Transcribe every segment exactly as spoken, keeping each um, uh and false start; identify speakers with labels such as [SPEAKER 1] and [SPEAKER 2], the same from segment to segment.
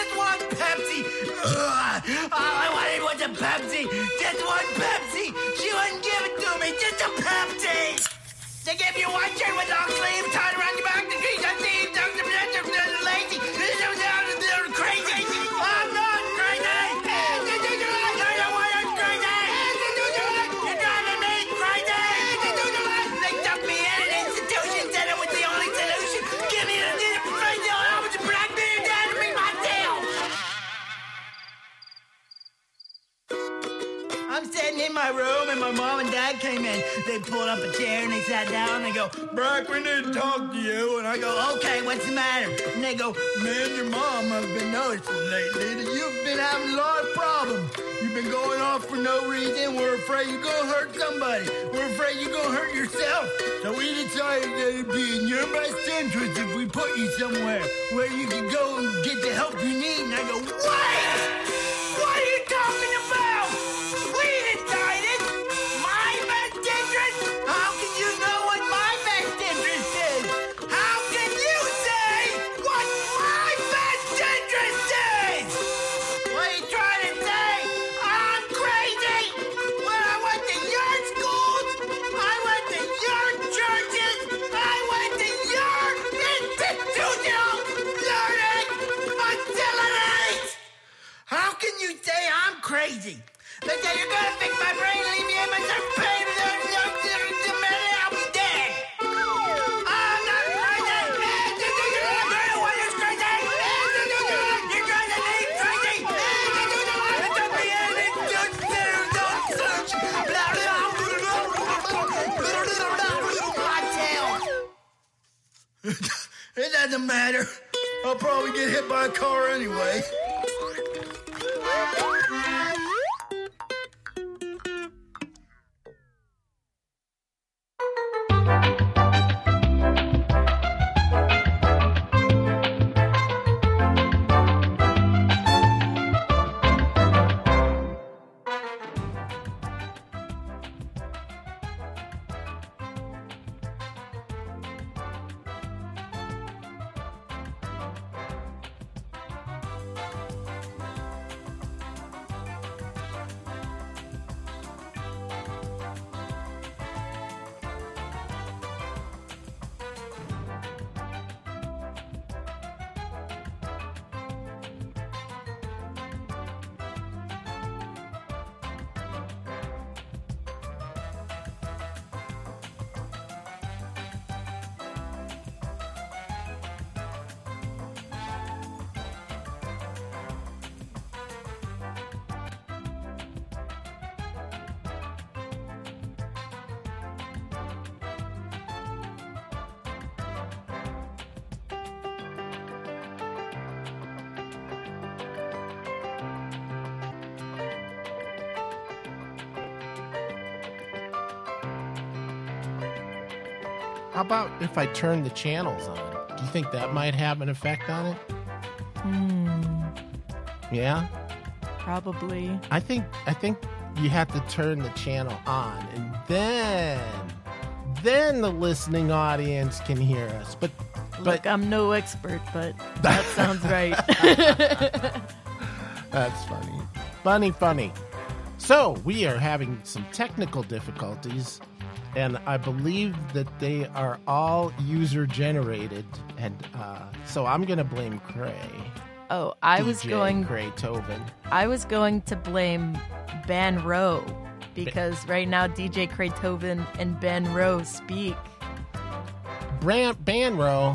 [SPEAKER 1] Just one Pepsi. Ugh. All I wanted was a Pepsi. Just one Pepsi. She wouldn't give it to me. Just a Pepsi. They give you one shirt with long sleeves tied around your back. The trees are thieves. They're lazy. They're crazy. I'm not crazy. You're the one who's crazy. You're driving me crazy. They dumped me in an institution. Said it was the only solution. Give me the crazy. I was a black man. Dad to me my tail. I'm sitting in my room and my mom and dad came in. They pulled up a chair and they sat down and they go, Brock, we need to talk to you. And I go, okay, what's the matter? And they go, man, your mom has been noticing lately that you've been having a lot of problems. You've been going off for no reason. We're afraid you're going to hurt somebody. We're afraid you're going to hurt yourself. So we decided that it'd be in your best interest if we put you somewhere where you can go and get the help you need. And I go, what? What are you talking about? We decided my best interest? How can you know what my best interest is? How can you say what my best interest is? What are you trying to say? I'm crazy. When I went to your schools, I went to your churches, I went to your institutional learning facilities. How can you say I'm crazy? They say you're gonna fix my brain, leave me in my surf pain, and I'll be dead. I'm not crazy. You're the one who's crazy. You're driving me crazy. It took me in and just my tail. It doesn't matter. I'll probably get hit by a car anyway.
[SPEAKER 2] How about if I turn the channels on? Do you think that might have an effect on it?
[SPEAKER 3] Hmm.
[SPEAKER 2] Yeah?
[SPEAKER 3] Probably.
[SPEAKER 2] I think I think you have to turn the channel on, and then then the listening audience can hear us. But but
[SPEAKER 3] Look, I'm no expert, but that sounds right.
[SPEAKER 2] That's funny. Funny, funny. So, we are having some technical difficulties, and I believe that they are all user-generated, and uh, so I'm going to blame Cray.
[SPEAKER 3] Oh, I
[SPEAKER 2] D J
[SPEAKER 3] was going
[SPEAKER 2] Cray Tovin.
[SPEAKER 3] I was going to blame Ben Rowe, because right now D J Cray Tovin and Ben Rowe speak.
[SPEAKER 2] Bran- Banro.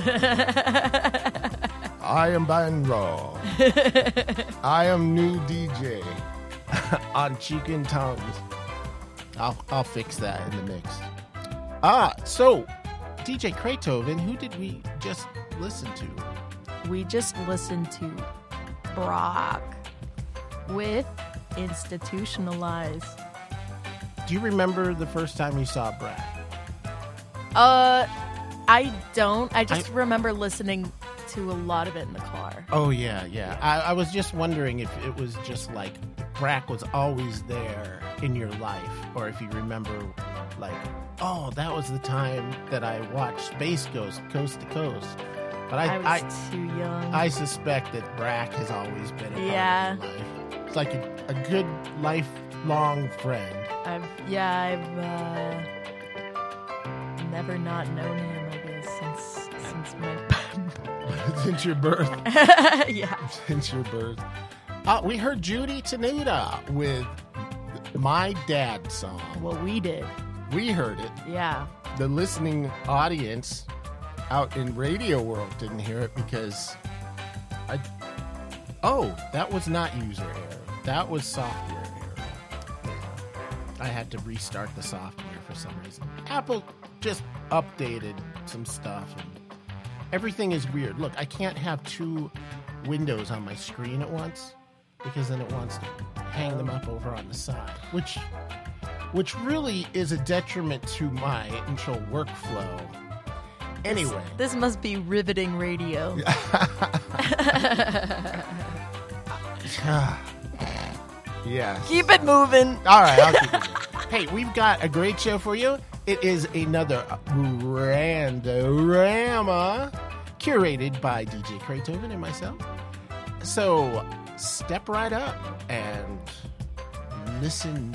[SPEAKER 2] I am Banro. I am new D J on Chicken Tongues. I'll I'll fix that in the mix. Ah, so D J Kraytovin, who did we just listen to?
[SPEAKER 3] We just listened to Brock with Institutionalized.
[SPEAKER 2] Do you remember the first time you saw Brock?
[SPEAKER 3] Uh, I don't. I just
[SPEAKER 2] I,
[SPEAKER 3] remember listening to a lot of it in the car.
[SPEAKER 2] Oh, yeah, yeah. I, I was just wondering if it was just like Brack was always there in your life, or if you remember, like, oh, that was the time that I watched Space Ghost Coast to Coast. But I,
[SPEAKER 3] I was too young.
[SPEAKER 2] I suspect that Brack has always been a
[SPEAKER 3] Yeah.
[SPEAKER 2] part of your life. It's like a, a good lifelong friend.
[SPEAKER 3] I've yeah, I've uh, never not known him. I guess since since my
[SPEAKER 2] Since your birth.
[SPEAKER 3] yeah.
[SPEAKER 2] Since your birth. Uh, we heard Judy Tenuta with My Dad song.
[SPEAKER 3] Well, we did.
[SPEAKER 2] We heard it.
[SPEAKER 3] Yeah.
[SPEAKER 2] The listening audience out in Radio World didn't hear it because I. Oh, that was not user error. That was software error. I had to restart the software for some reason. Apple just updated some stuff and everything is weird. Look, I can't have two windows on my screen at once because then it wants to hang them up over on the side, which which really is a detriment to my initial workflow. Anyway.
[SPEAKER 3] This must be riveting radio.
[SPEAKER 2] Yes.
[SPEAKER 3] Keep it moving.
[SPEAKER 2] All right, I'll keep it moving. Hey, we've got a great show for you. It is another Randorama curated by D J Kraytoven and myself. So step right up and listen.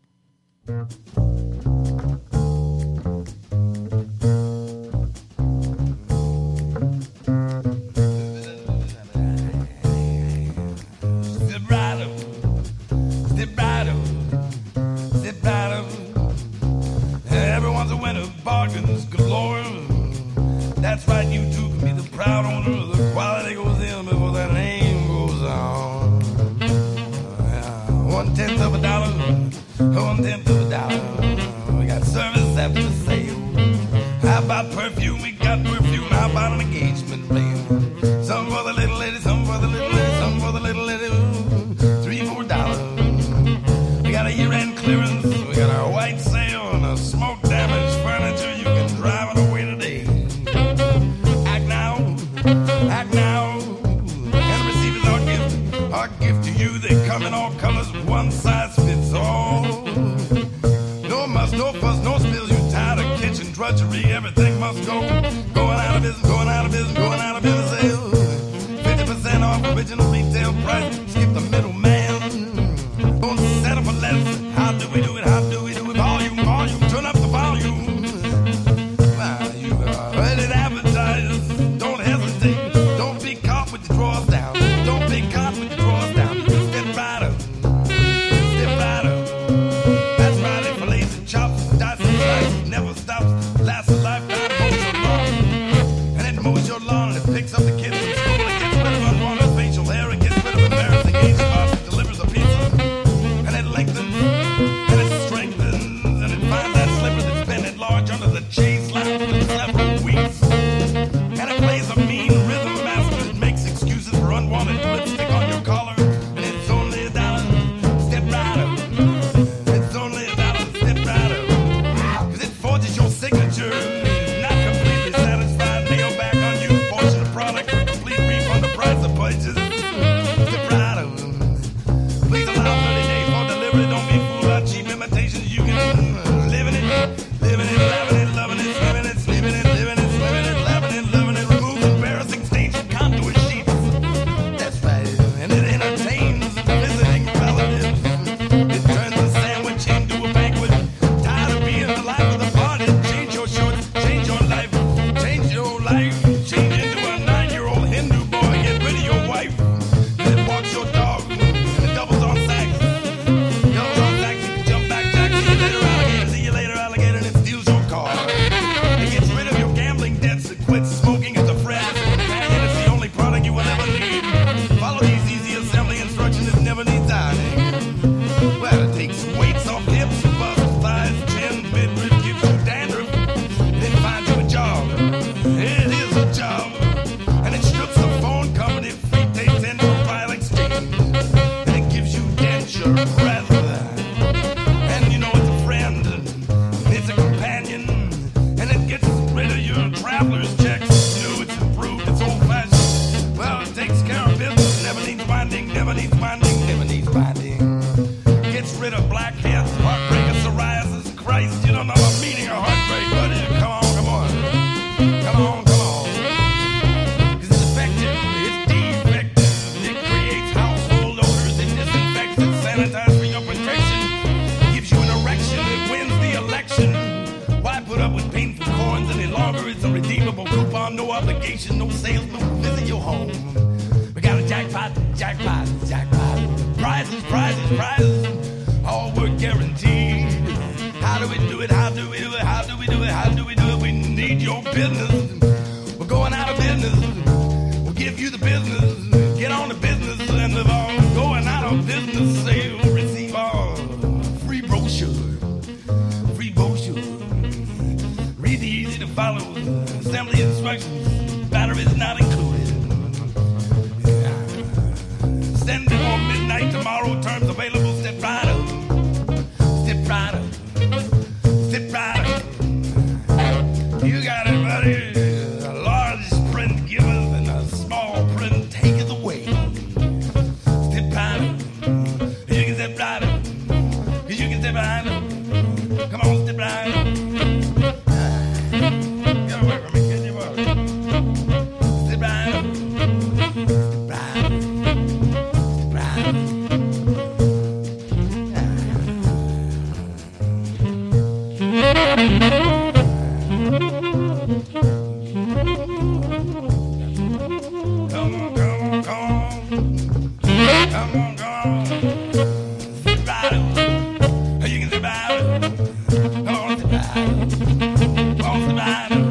[SPEAKER 4] Bargains galore. That's right, you two can be the proud owner. The quality goes in before that name goes on. Uh, one tenth of a dollar, one tenth of a dollar. We got service after the sale. How about perfume? We got perfume. How about an engagement ring? Some for the little lady, some for the little lady, some for the little lady. Three, four dollars. We got a year-end clearance. We got our white sale and a smoke damage furniture. You can drive it away today. Act now, act now, and receive is our gift. Our gift to you. They come in all colors. One size fits all. No muss, no fuss, no spills. You tired of kitchen drudgery? Everything must go. Going out of business, going out of business, going out of business. Fifty percent off original retail price. Skip the middleman. Don't settle for less. How do we do it? How do we do it? Volume, volume, turn up the volume. Wow, you are ready to advertise. Don't hesitate. Don't be caught with your drawers down. Don't be caught with your drawers down. Step right up. Step right up. That's right, it fillets and chops, dice and slices. Never stops. Lasts a lifetime. Mows your lawn. And it mows your lawn and it picks up the kids from school. It gets rid of unwanted facial hair. It gets rid of embarrassment. obligation, no salesman will visit your home. We got a jackpot, jackpot, jackpot. Prizes, prizes, prizes, all work guaranteed. How do we do it? How do we do it? How do we do it? How do we do it? We need your business. We're going out of business. We'll give you the business. Get on the business and live on. Going out of business, sale, receive all. Free brochure, free brochure. Read the easy to follow. Assembly instructions. Batteries not included. Send it on midnight tomorrow. Terms available. Step right up. Step right up. Step right up. You got it, buddy. A large print giveth and a small print taketh away. Step right up. You can step right up. You can step right up. Come on, step right up. Get away from me, get you up. Step right up. Step right up. Step right up. Come on, come on, come on. Come on, come on. Sit right up. You can sit right up. Come on, sit right up. Come on, sit right up.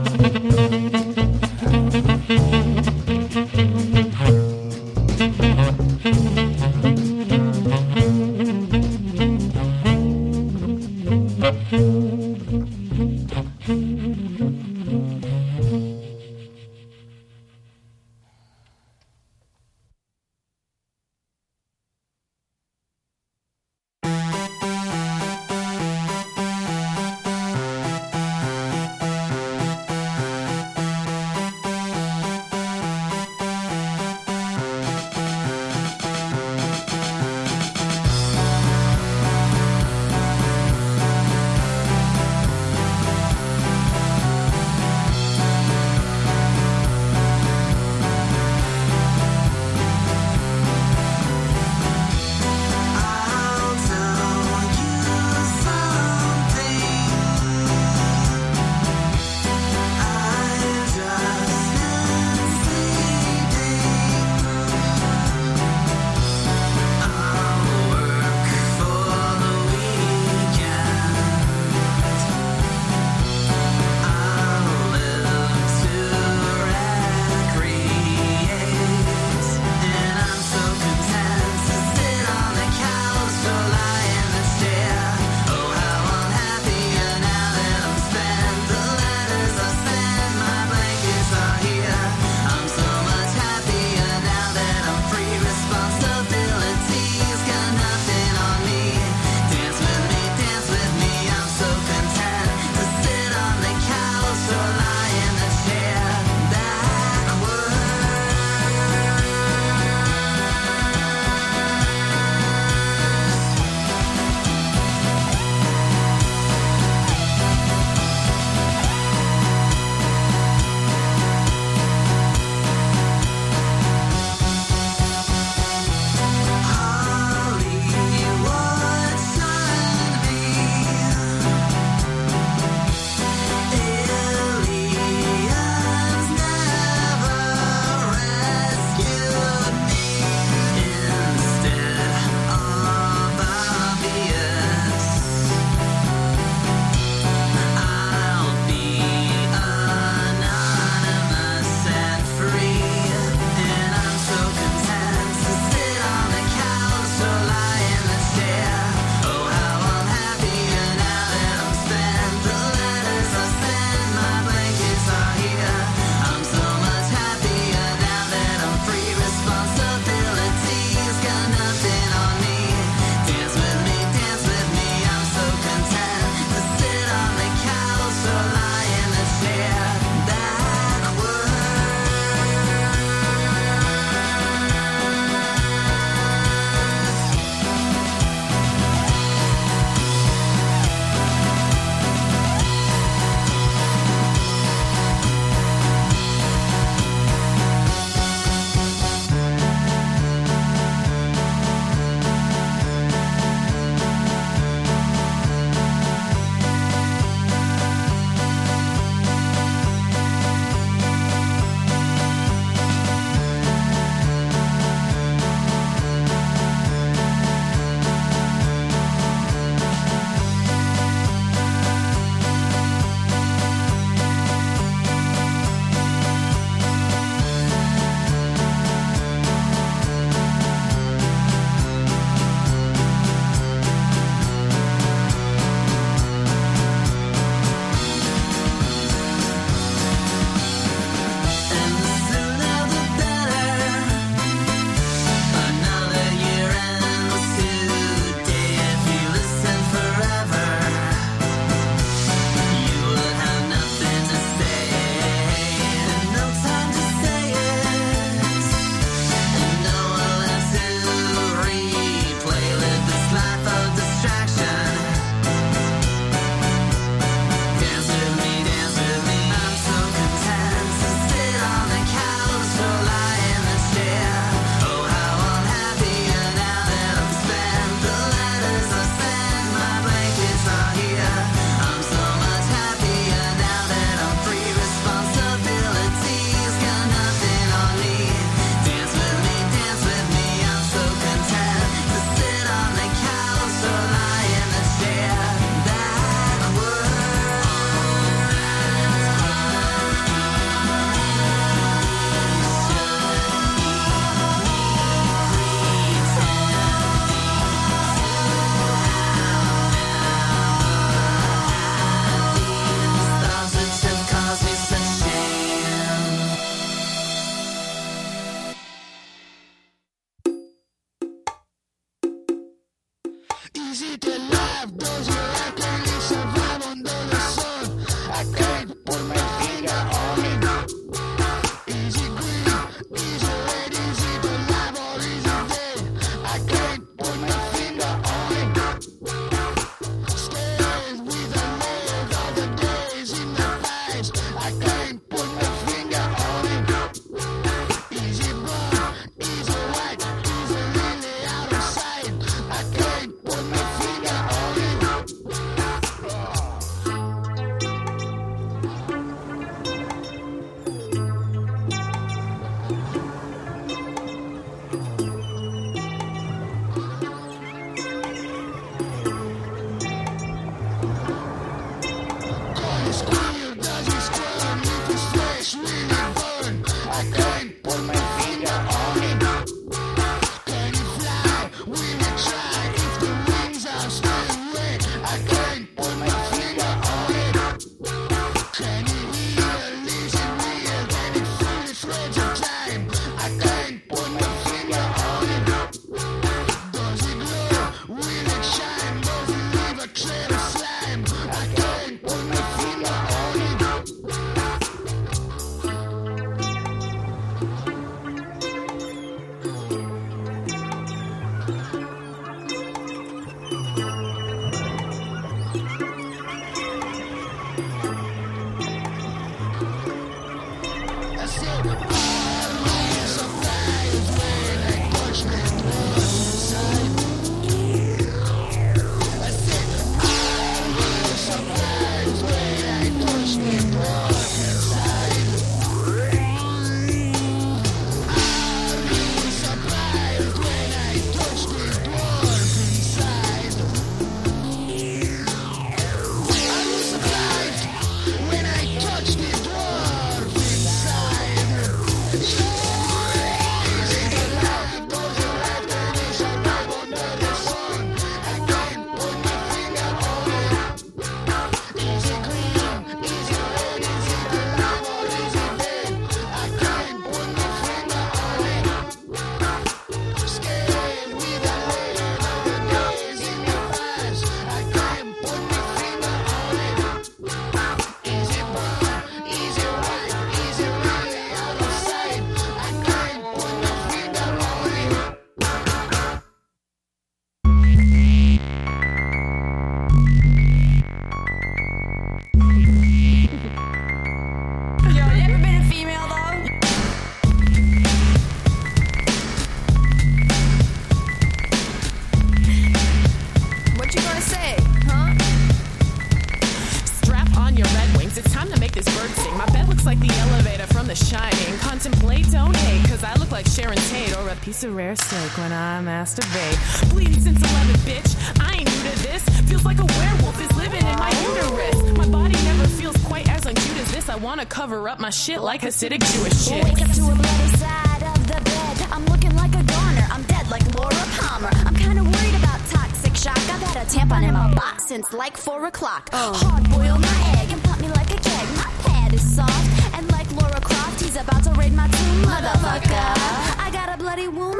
[SPEAKER 5] Piece of rare steak when I masturbate. Bleeding since eleven, bitch. I ain't new to this. Feels like a werewolf is living in my uterus. My body never feels quite as uncute as this. I wanna cover up my shit like Hasidic Jewish shit.
[SPEAKER 6] Wake up to a bloody side of the bed. I'm looking like a goner. I'm dead like Laura Palmer. I'm kinda worried about toxic shock. I've had a tampon in my box since like four o'clock. Oh. Hard boil my egg and pump me like a keg. My pad is soft and like Laura Croft, he's about to raid my tomb, motherfucker. I got a bloody wound,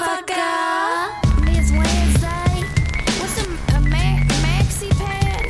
[SPEAKER 6] motherfucker. Miss Wednesday, what's a, a ma- maxi pad?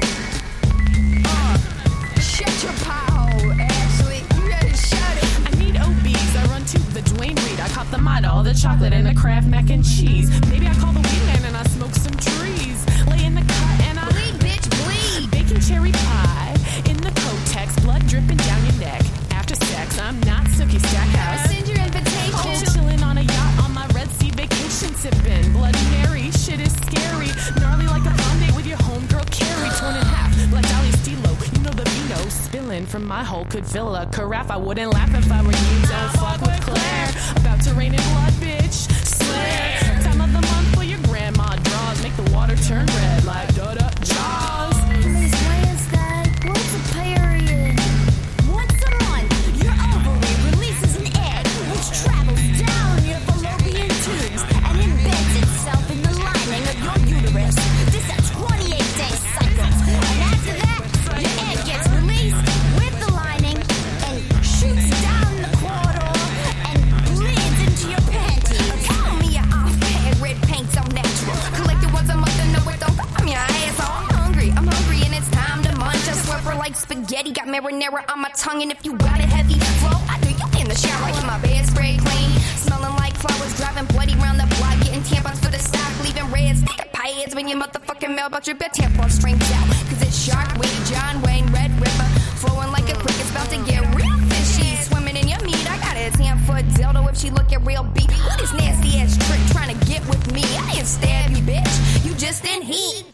[SPEAKER 6] Uh, shut your pothole, Ashley. You gotta shut it.
[SPEAKER 5] I need O Bs. I run to the Dwayne Reed. I caught the model, the chocolate, and the Kraft mac and cheese. Maybe I call the weed man and I smoke some trees. Lay in the cut and I
[SPEAKER 6] bleed, bitch, bleed.
[SPEAKER 5] Baking cherry pie in the Kotex, blood dripping down your neck. After sex, I'm not Sookie Stackhouse.
[SPEAKER 6] Send your invitation.
[SPEAKER 5] Oh, chilling on a yacht on my Red Sea vacation, sipping Bloody Mary. Shit is scary, gnarly like a fun date with your homegirl Carrie. Torn in half, like Dolly Stilo. You know the vino spilling from my hole could fill a carafe. I wouldn't laugh if I were you. Don't fuck with Claire. About to rain in blood, bitch. Slayer. Time of the month for your grandma draws. Make the water turn red like da da Jaws.
[SPEAKER 6] Miss Wednesday, what's a period? Once a month, your ovary releases an egg which travels down your fallopian tubes and embeds itself in the lining of your uterus. This is a twenty-eight day cycle. And after that, your egg gets released with the lining and shoots down the corridor and bleeds into your panties. Tell me you're off-pad, red paint so natural. Collected once a month and know it don't from your asshole. I'm hungry, I'm hungry and it's time to munch. I slurper like spaghetti, got marinara on my tongue. And if you got a heavy flow, I do you in the shower. Get my bed spray clean, smelling like flowers, driving bloody round the block, getting tampons for the stock, leaving red sticker pads when your motherfucking mailbox your bed tampon strings out. Cause it's Shark Week, John Wayne, Red River, flowing like a creek, it's about to get real fishy. Swimming in your meat, I got a ten foot dildo if she looking real beat. What is nasty ass trick trying to get with me? I didn't stab you, bitch, you just in heat.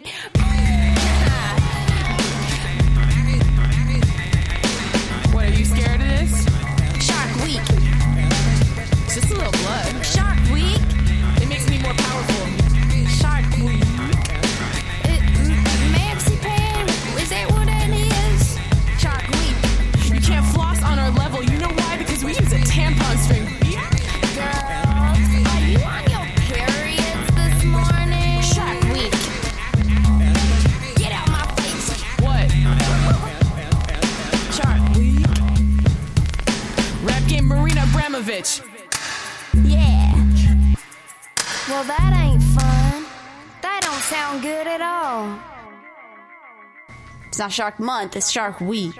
[SPEAKER 5] What, are you scared of this?
[SPEAKER 6] Shark Week.
[SPEAKER 5] It's just a little blood.
[SPEAKER 6] Shark Week.
[SPEAKER 5] It makes me more powerful.
[SPEAKER 6] Shark Week. It, Maxi Pan, is that what that is?
[SPEAKER 5] Abramovich.
[SPEAKER 6] Yeah. Well, that ain't fun. That don't sound good at all.
[SPEAKER 7] It's not Shark Month, it's Shark Week.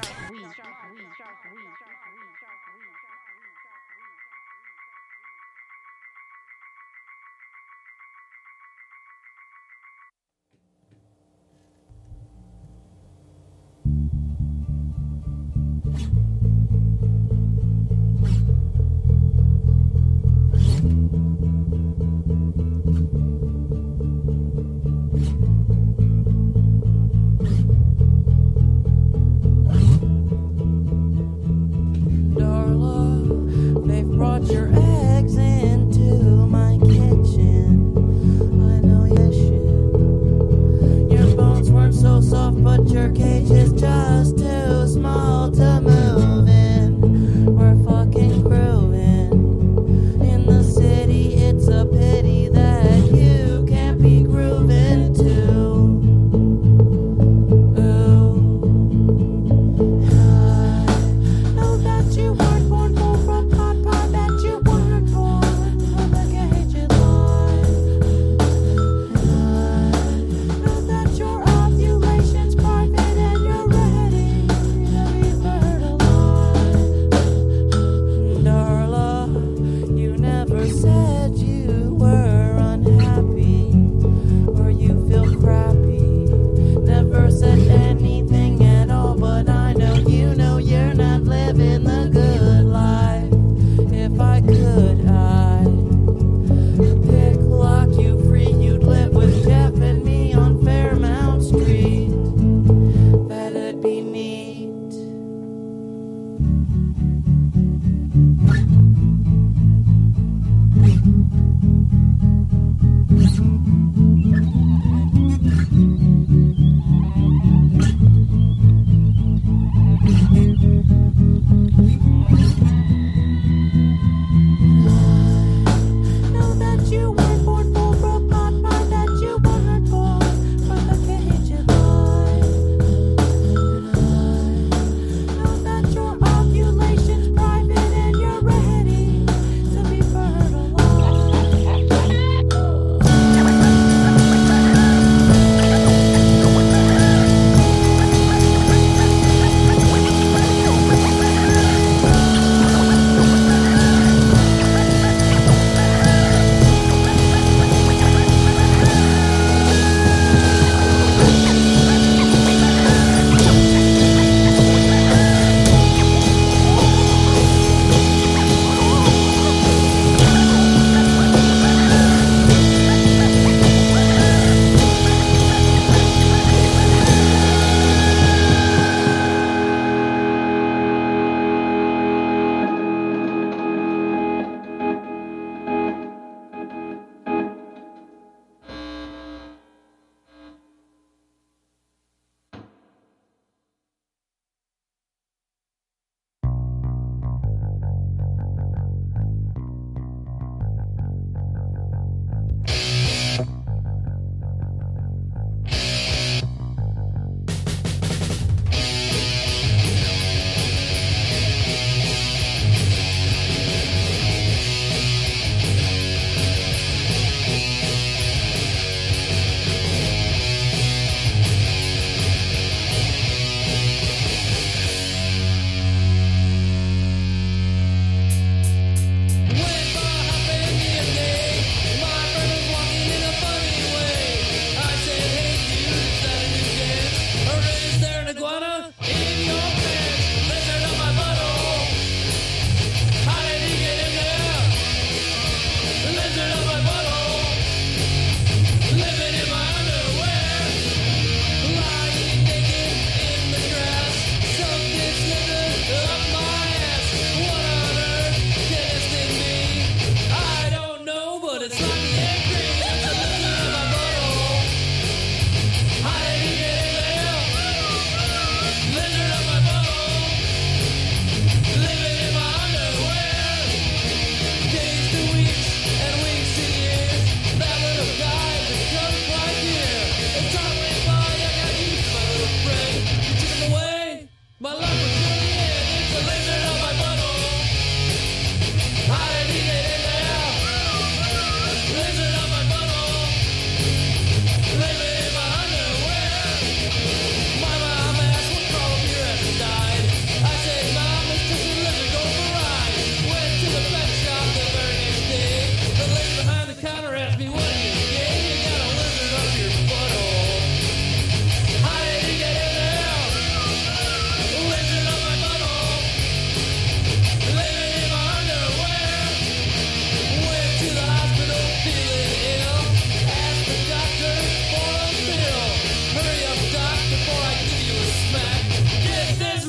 [SPEAKER 6] Thank you.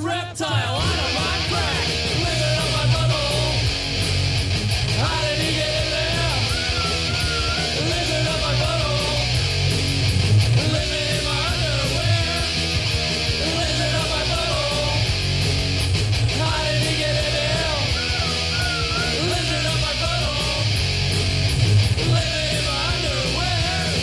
[SPEAKER 8] reptile out of my crack, living on my butthole. How did he get in there? Living on my butthole. Living in my underwear. Living on my butthole. How did he get in there? Living on my butthole. Living in my underwear.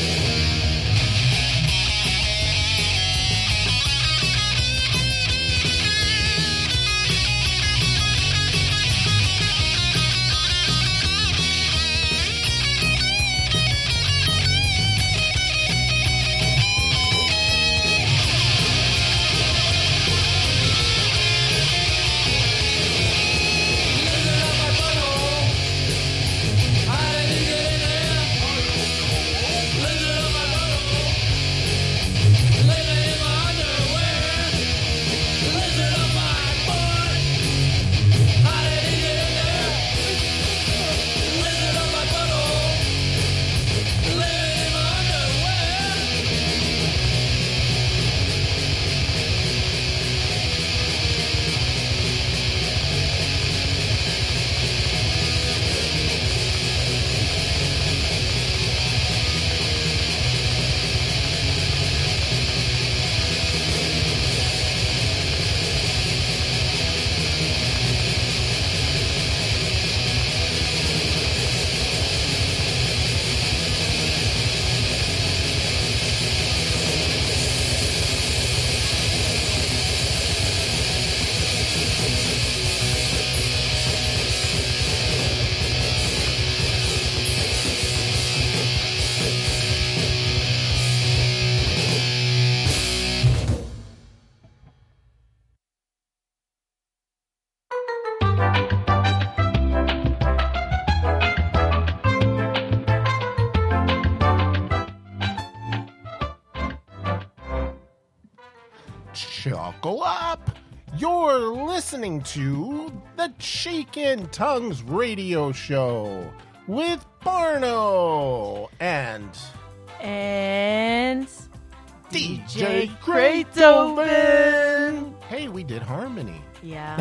[SPEAKER 2] Chuckle up! You're listening to the Shaken Tongues Radio Show with Barno and
[SPEAKER 3] And
[SPEAKER 2] D
[SPEAKER 3] J
[SPEAKER 2] J
[SPEAKER 3] Kraytoven.
[SPEAKER 2] Hey, we did harmony.
[SPEAKER 3] Yeah.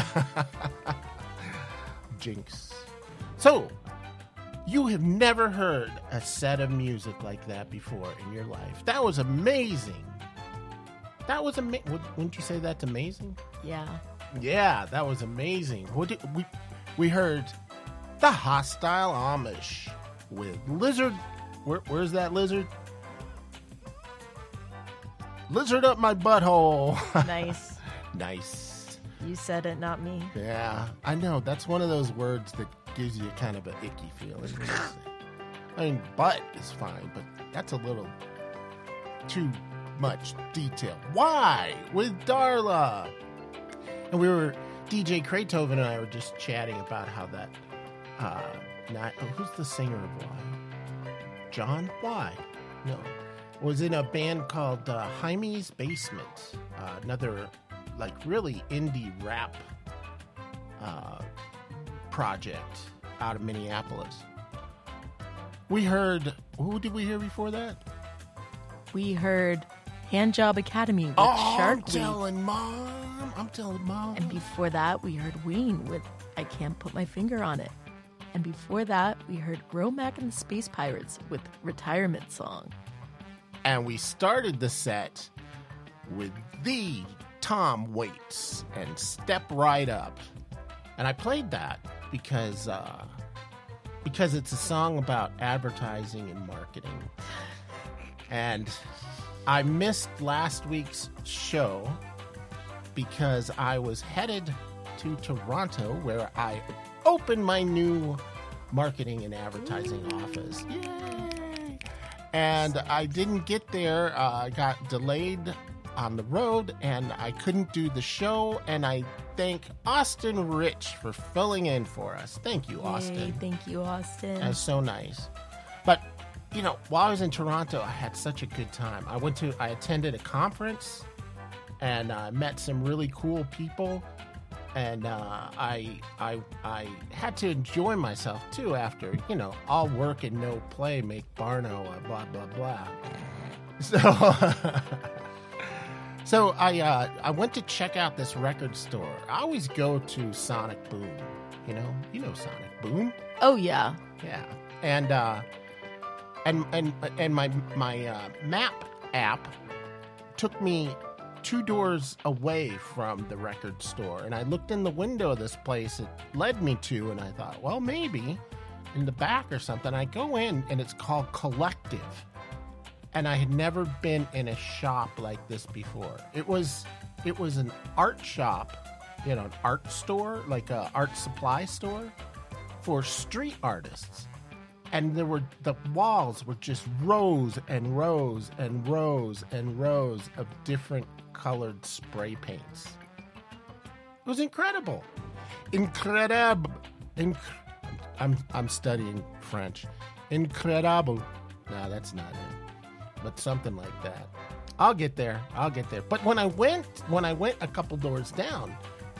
[SPEAKER 2] Jinx. So, you have never heard a set of music like that before in your life. That was amazing. That was amazing. Wouldn't you say that's amazing?
[SPEAKER 3] Yeah.
[SPEAKER 2] Yeah, that was amazing. What did, we we heard the Hostile Amish with Lizard. Where, where's that lizard? Lizard up my butthole.
[SPEAKER 3] Nice.
[SPEAKER 2] Nice.
[SPEAKER 3] You said it, not me.
[SPEAKER 2] Yeah, I know. That's one of those words that gives you kind of an icky feeling. when you say it. I mean, butt is fine, but that's a little too much detail. Why? With Darla. And we were, D J Kraytoven and I were just chatting about how that, uh, not, oh, who's the singer of Why? John? Why? No. Was in a band called uh, Jaime's Basement. Uh, another, like, really indie rap uh, project out of Minneapolis. We heard, who did we hear before that?
[SPEAKER 3] We heard Handjob Academy with
[SPEAKER 2] Oh,
[SPEAKER 3] Shark
[SPEAKER 2] I'm
[SPEAKER 3] Week.
[SPEAKER 2] telling Mom. I'm telling Mom.
[SPEAKER 3] And before that, we heard Ween with I Can't Put My Finger on It. And before that, we heard Romac and the Space Pirates with Retirement Song.
[SPEAKER 2] And we started the set with the Tom Waits and Step Right Up. And I played that because uh, because it's a song about advertising and marketing. And I missed last week's show because I was headed to Toronto where I opened my new marketing and advertising office. Yay! And I didn't get there. Uh, I got delayed on the road and I couldn't do the show. And I thank Austin Rich for filling in for us. Thank you, Austin.
[SPEAKER 3] Yay, thank you, Austin.
[SPEAKER 2] That's so nice. But, you know, while I was in Toronto, I had such a good time. I went to, I attended a conference and I uh, met some really cool people. And uh, I, I, I had to enjoy myself too after, you know, all work and no play make Barno a blah, blah, blah. So, So I uh, I went to check out this record store. I always go to Sonic Boom. You know, you know Sonic Boom.
[SPEAKER 3] Oh yeah.
[SPEAKER 2] Yeah, and uh, and and and my my uh, map app took me two doors away from the record store, and I looked in the window of this place it led me to, and I thought, well, maybe in the back or something. I go in, and it's called Collective, and I had never been in a shop like this before. It was it was an art shop, you know, an art store, like a art supply store for street artists. And there were the walls were just rows and rows and rows and rows of different colored spray paints. It was incredible. Incredible. Inc- I'm I'm studying French. Incredible. No, that's not it. But something like that. I'll get there. I'll get there. But when I went when I went a couple doors down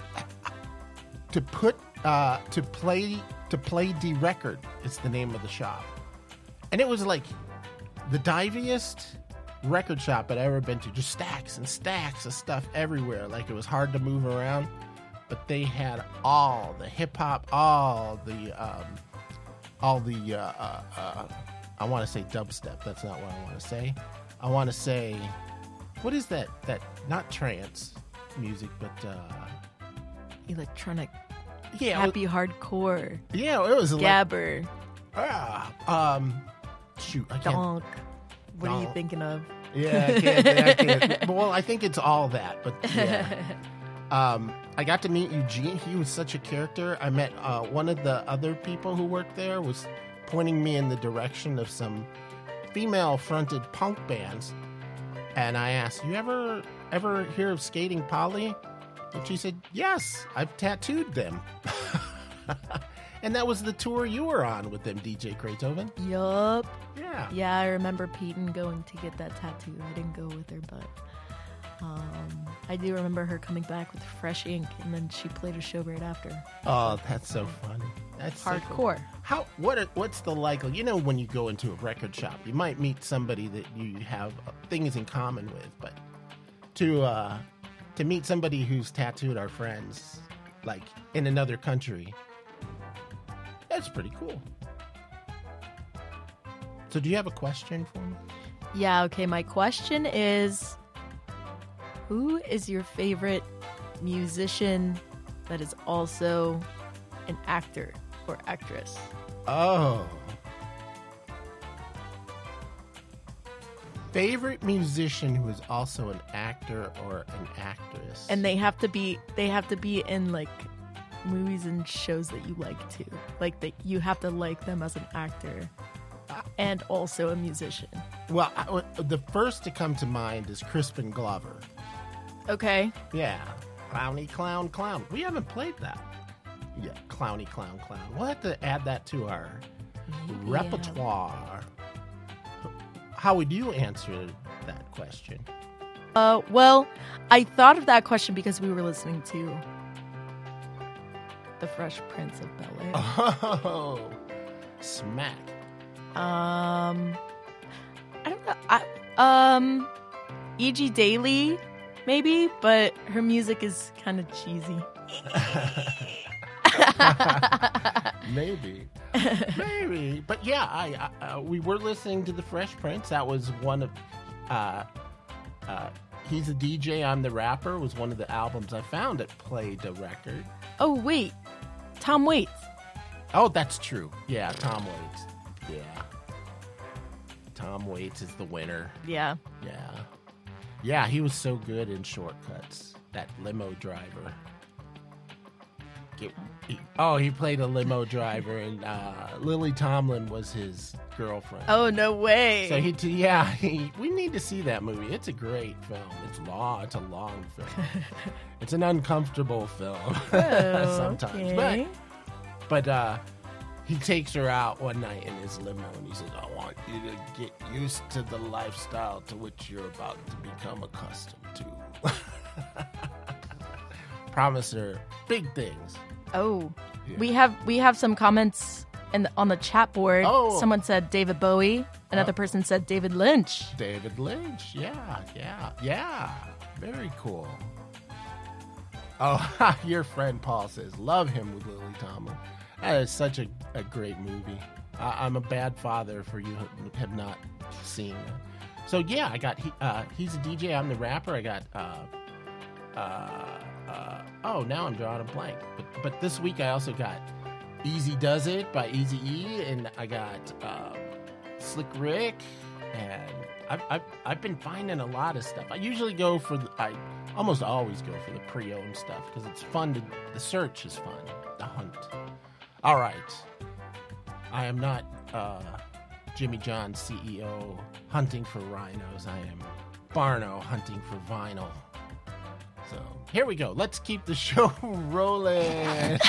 [SPEAKER 2] to put uh, to play to play the record is the name of the shop. And it was like the diviest record shop I'd ever been to. Just stacks and stacks of stuff everywhere. Like it was hard to move around. But they had all the hip hop, all the, um, all the, uh, uh, uh, I want to say dubstep. That's not what I want to say. I want to say, what is that? That, not trance music, but, uh,
[SPEAKER 3] Electronic.
[SPEAKER 2] yeah.
[SPEAKER 3] Happy hardcore.
[SPEAKER 2] Yeah, it was like,
[SPEAKER 3] Gabber.
[SPEAKER 2] ah, um, shoot, I can't.
[SPEAKER 3] Donk. What are you
[SPEAKER 2] Donk.
[SPEAKER 3] thinking of?
[SPEAKER 2] Yeah, I can't, I can't. Well, I think it's all that, but yeah. Um, I got to meet Eugene. He was such a character. I met uh, one of the other people who worked there was pointing me in the direction of some female-fronted punk bands, and I asked, "You ever ever hear of Skating Polly?" And she said, "Yes, I've tattooed them." And that was the tour you were on with them, D J Kratoven.
[SPEAKER 3] Yup.
[SPEAKER 2] Yeah.
[SPEAKER 3] Yeah, I remember Peyton going to get that tattoo. I didn't go with her, but um, I do remember her coming back with fresh ink, and then she played a show right after.
[SPEAKER 2] Oh, that's so funny. That's so cool.
[SPEAKER 3] Hardcore.
[SPEAKER 2] How what are, what's the like? You know, when you go into a record shop, you might meet somebody that you have things in common with, but to uh, to meet somebody who's tattooed our friends, like in another country, that's pretty cool. So, do you have a question for me?
[SPEAKER 3] Yeah, okay, my question is, who is your favorite musician that is also an actor or actress?
[SPEAKER 2] Oh. Favorite musician who is also an actor or an actress.
[SPEAKER 3] And they have to be they have to be in like movies and shows that you like too. Like that you have to like them as an actor and also a musician.
[SPEAKER 2] Well, I, the first to come to mind is Crispin Glover.
[SPEAKER 3] Okay.
[SPEAKER 2] Yeah. Clowny Clown Clown. We haven't played that. Yeah, Clowny Clown Clown. We'll have to add that to our
[SPEAKER 3] Maybe,
[SPEAKER 2] repertoire. How would you answer that question?
[SPEAKER 3] Uh, well, I thought of that question because we were listening to The Fresh Prince of Bel-Air.
[SPEAKER 2] Oh, smack.
[SPEAKER 3] Um, I don't know. I, um, E G Daily, maybe, but her music is kind of cheesy.
[SPEAKER 2] Maybe, maybe, but yeah, I, I uh, we were listening to the Fresh Prince. That was one of, uh, uh, he's a D J, I'm the rapper. Was one of the albums I found that played the record.
[SPEAKER 3] Oh wait, Tom Waits.
[SPEAKER 2] Oh, that's true. Yeah, Tom Waits. Yeah, Tom Waits is the winner.
[SPEAKER 3] Yeah.
[SPEAKER 2] Yeah, yeah, he was so good in Shortcuts. That limo driver. Get, he, oh, he played a limo driver, and uh, Lily Tomlin was his girlfriend.
[SPEAKER 3] Oh no way.
[SPEAKER 2] So he, t- yeah, he, we need to see that movie. It's a great film. It's long. It's a long film. It's an uncomfortable film
[SPEAKER 3] Oh,
[SPEAKER 2] sometimes,
[SPEAKER 3] okay.
[SPEAKER 2] but but uh, he takes her out one night in his limo, and he says, "I want you to get used to the lifestyle to which you're about to become accustomed to." Promise her big things.
[SPEAKER 3] Oh,
[SPEAKER 2] Yeah.
[SPEAKER 3] we have we have some comments in the, on the chat board.
[SPEAKER 2] Oh.
[SPEAKER 3] Someone said David Bowie. Another
[SPEAKER 2] Oh.
[SPEAKER 3] person said David Lynch.
[SPEAKER 2] David Lynch, yeah, yeah, yeah. Very cool. Oh, your friend Paul says, love him with Lily Tomlin. That is such a, a great movie. I, I'm a bad father for you who have not seen it. So, yeah, I got, he, uh, he's a D J, I'm the rapper. I got, uh, uh, uh, oh, now I'm drawing a blank. But, but this week I also got Easy Does It by Eazy-E, and I got um, Slick Rick, and I've, I've, I've been finding a lot of stuff. I usually go for, the, I almost always go for the pre-owned stuff because it's fun to, the search is fun, the hunt. All right. I am not uh, Jimmy John, C E O, hunting for rhinos. I am Barno hunting for vinyl. So here we go. Let's keep the show rolling.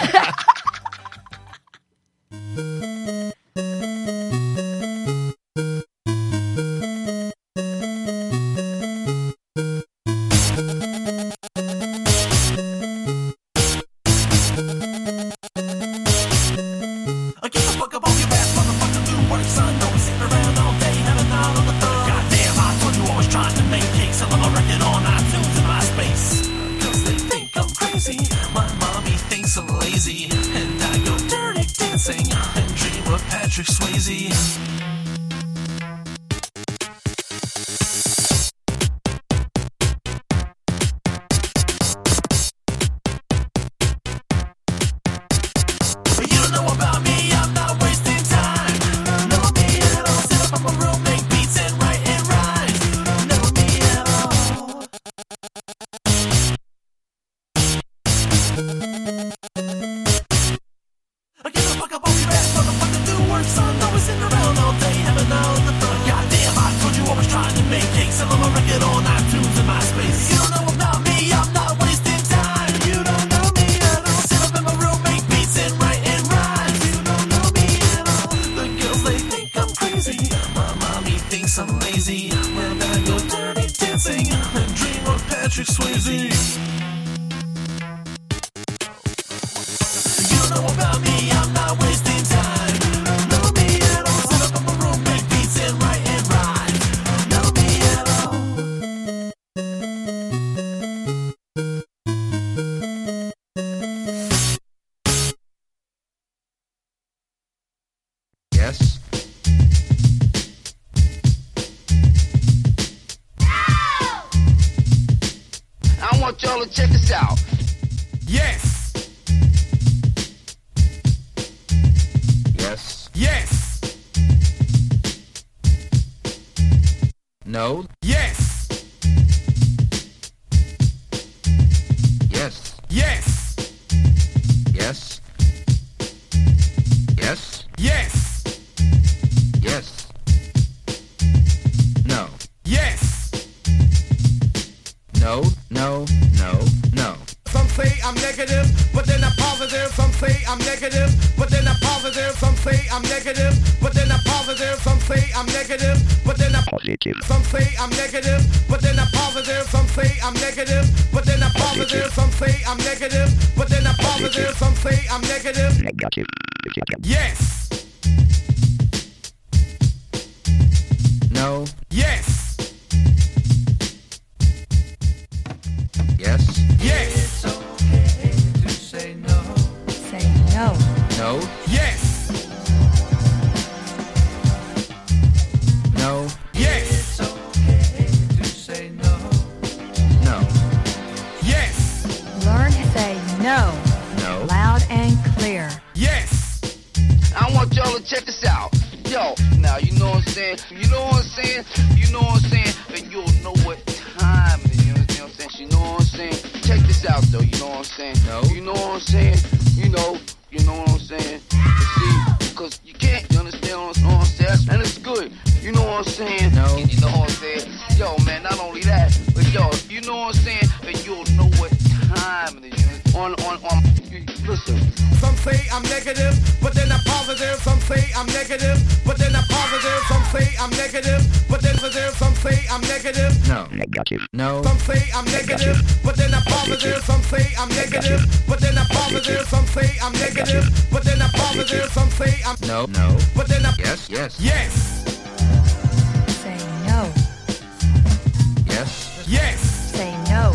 [SPEAKER 9] Say no.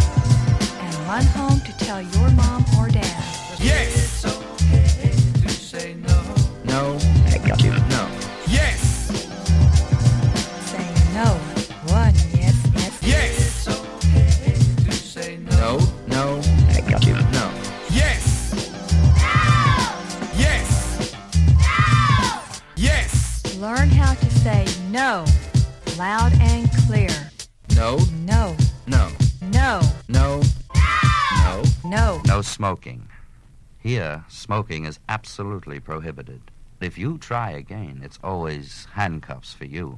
[SPEAKER 9] or dad?
[SPEAKER 4] Yes.
[SPEAKER 8] It's okay to say no.
[SPEAKER 10] No. No.
[SPEAKER 4] Yes.
[SPEAKER 9] Say no. One, yes, yes.
[SPEAKER 4] Yes.
[SPEAKER 8] It's okay to say no.
[SPEAKER 10] No. No. No.
[SPEAKER 4] Yes. Yes. Yes.
[SPEAKER 9] Learn how to say no. Loud and clear.
[SPEAKER 10] No.
[SPEAKER 9] No.
[SPEAKER 10] No.
[SPEAKER 9] No.
[SPEAKER 10] No. No.
[SPEAKER 9] No.
[SPEAKER 11] No smoking. Here, smoking is absolutely prohibited. If you try again, it's always handcuffs for you.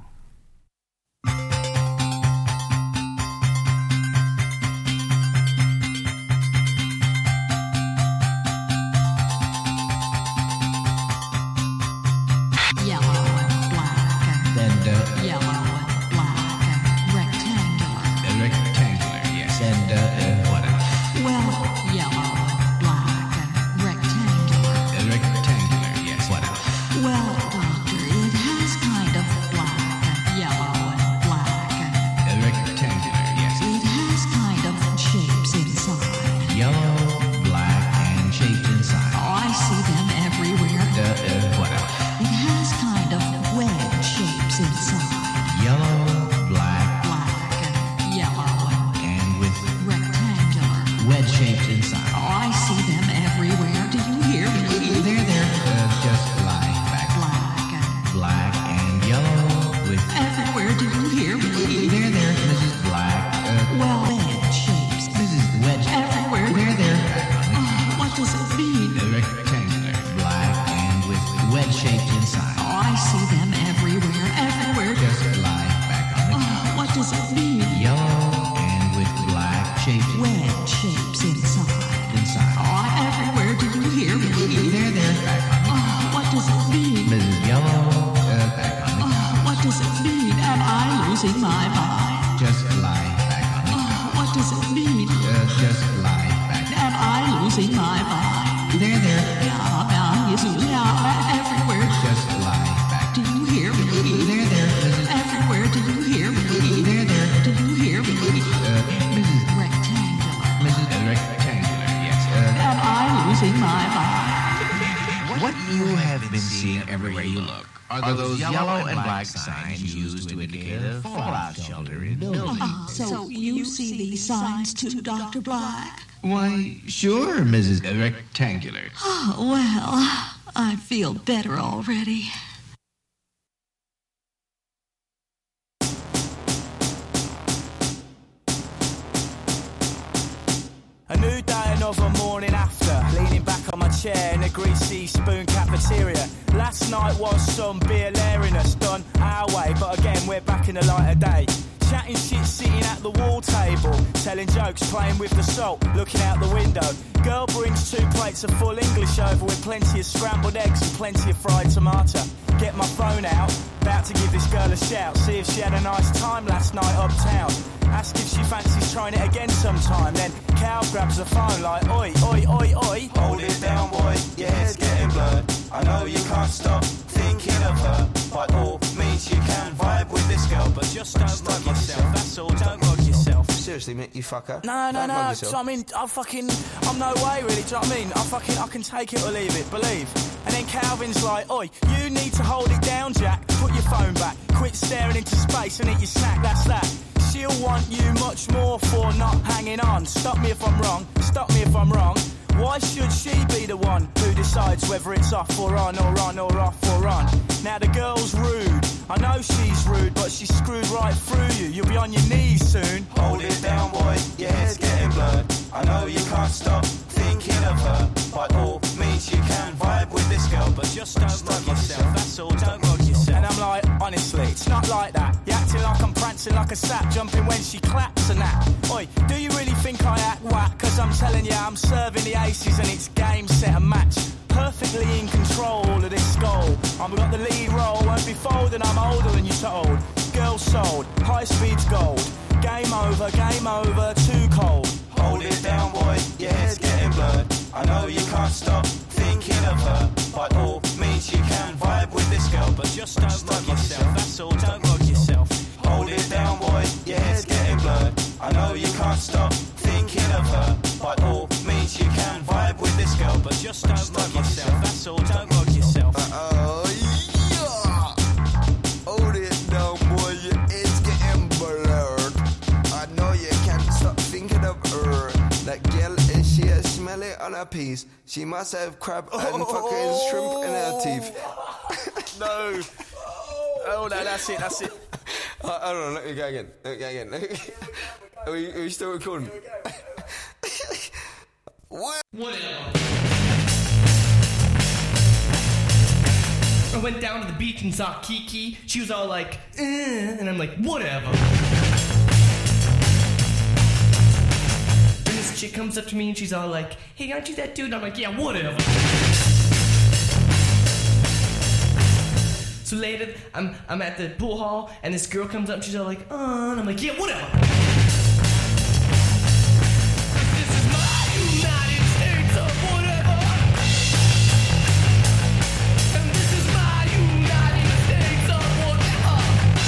[SPEAKER 12] Yellow and black.
[SPEAKER 10] And uh,
[SPEAKER 12] Yellow and black. Rectangular.
[SPEAKER 10] rectangular, yes. And uh, uh, what else?
[SPEAKER 12] Well, yellow and black. Rectangular.
[SPEAKER 10] Rectangular, yes. What else?
[SPEAKER 12] Well, doctor, it has kind of black. Yellow and black.
[SPEAKER 10] Rectangular, yes.
[SPEAKER 12] It has kind of shapes inside.
[SPEAKER 10] Yellow, black, and shaped inside.
[SPEAKER 12] Oh, I see them everywhere.
[SPEAKER 10] Uh, uh, what else?
[SPEAKER 12] It has kind of wedge shapes inside.
[SPEAKER 10] Yellow, black,
[SPEAKER 12] Black, yellow,
[SPEAKER 10] and with
[SPEAKER 12] rectangular.
[SPEAKER 10] wedge shaped inside.
[SPEAKER 12] Oh, I see them everywhere. Do you hear me?
[SPEAKER 10] There, there. Uh, just lie back.
[SPEAKER 12] Black,
[SPEAKER 10] Black and yellow with.
[SPEAKER 12] everywhere. Do you hear me?
[SPEAKER 10] There, there, Missus Black. Uh,
[SPEAKER 12] Well, wedge shapes.
[SPEAKER 10] Missus Wedge.
[SPEAKER 12] Everywhere.
[SPEAKER 10] There, there.
[SPEAKER 12] Oh, what does it mean?
[SPEAKER 10] Uh, rectangular, black, and with wedge shaped inside.
[SPEAKER 12] Oh, I see them everywhere. Everywhere.
[SPEAKER 10] Just lie back on the
[SPEAKER 12] Oh, what does it mean?
[SPEAKER 10] yellow and with black shaped
[SPEAKER 12] Wedge shapes inside.
[SPEAKER 10] inside.
[SPEAKER 12] Oh, everywhere. Do you hear me?
[SPEAKER 10] There, there, back on the
[SPEAKER 12] Oh, what does it mean?
[SPEAKER 10] Missus Yellow, uh, back on the
[SPEAKER 12] Oh, what does it mean? Am I losing my mind?
[SPEAKER 10] just lie back on the
[SPEAKER 12] Oh, what does it mean?
[SPEAKER 10] uh, just lie back.
[SPEAKER 12] Am I losing my mind?
[SPEAKER 10] There, there,
[SPEAKER 12] Yeah, yeah, yes, yeah, everywhere.
[SPEAKER 10] just lie back.
[SPEAKER 12] Do you hear me?
[SPEAKER 10] There, there, Missus
[SPEAKER 12] Everywhere. Do you hear me?
[SPEAKER 10] There, there,
[SPEAKER 12] Do you hear me?
[SPEAKER 10] uh, Missus
[SPEAKER 12] Rectangular.
[SPEAKER 10] Missus Rectangular, yes. Uh,
[SPEAKER 12] Am I losing my mind?
[SPEAKER 13] What you have been seeing everywhere you look are those yellow and black signs used to indicate a fallout shelter in buildings.
[SPEAKER 12] Uh, so you see these signs too, Doctor Black?
[SPEAKER 10] why, sure, Missus Rectangular.
[SPEAKER 12] Oh, well, I feel better already.
[SPEAKER 1] A new day, another morning after. Leaning back on my chair in a greasy spoon cafeteria. Last night was some beer lariness done our way, but again we're back in the light of day. Chatting shit, sitting at the wall table, telling jokes, playing with the salt, looking out the window. Girl brings two plates of full English over with plenty of scrambled eggs and plenty of fried tomato. Get my phone out, about to give this girl a shout, see if she had a nice time last night uptown. Ask if she fancies trying it again sometime. Then Cal grabs the phone like, oi, oi, oi, oi.
[SPEAKER 4] Hold it down, boy, your hair's getting blurred. I know you can't stop thinking of her. By all means, you can vibe with this girl, but
[SPEAKER 1] Just don't rug yourself, that's all, don't rug yourself.
[SPEAKER 4] seriously, mate, you fucker.
[SPEAKER 1] No, no,
[SPEAKER 4] Don't mug
[SPEAKER 1] no,
[SPEAKER 4] yourself.
[SPEAKER 1] so I mean, I fucking, I'm no way really, do you know what I mean? I fucking, I can take it or leave it, believe. And then Calvin's like, oi, you need to hold it down, Jack, put your phone back, quit staring into space and eat your snack, that's that. She'll want you much more for not hanging on. Stop me if I'm wrong, stop me if I'm wrong. Why should she be the one who decides whether it's off or on or on or off or on? Now the girl's rude, I know she's rude, but she's screwed right through you. You'll be on your knees soon.
[SPEAKER 4] Hold it down, boy, your hair's getting blurred. I know you can't stop thinking of her. By all means, you can vibe with this girl, but
[SPEAKER 1] Just don't rug yourself, that's all, don't rug yourself. And I'm like, honestly, it's not like that. You're acting like I'm prancing like a sap, jumping when she claps and that. Oi, do you really think I act whack? Cause I'm telling you, I'm serving the aces and it's game, set and match. Perfectly in control of this goal. I've got the lead role, won't be folding, I'm older than you told. Girl sold, high speed's gold. Game over, game over, too cold.
[SPEAKER 4] hold it down, boy, your hair's getting blurred. I know you can't stop thinking of her. By all means, you can vibe with this girl, but
[SPEAKER 1] Just don't rug yourself, that's all, don't rug yourself.
[SPEAKER 4] hold it down, boy, your hair's getting blurred. I know you can't stop thinking of her. By all means, you can vibe with
[SPEAKER 14] But just don't mug yourself, that's all, don't mug yourself.
[SPEAKER 15] Oh, yeah. Hold it down, boy, your head's getting blurred. I know you can't stop thinking of her. That girl, is she a smelly on her piece? She must have crab and fucking shrimp in her teeth.
[SPEAKER 14] No. Oh, no, that's it, that's it.
[SPEAKER 15] Uh, hold on, let me go again. Let me go again. Are we, are we still recording? What?
[SPEAKER 16] Whatever. I went down to the beach and saw Kiki. She was all like, eh, and I'm like, whatever. And this chick comes up to me and she's all like, hey, aren't you that dude? And I'm like, yeah, whatever. So later, I'm I'm at the pool hall, and this girl comes up, and she's all like, oh, and I'm like, yeah, whatever. This is my United States of whatever. And this is my United States of whatever.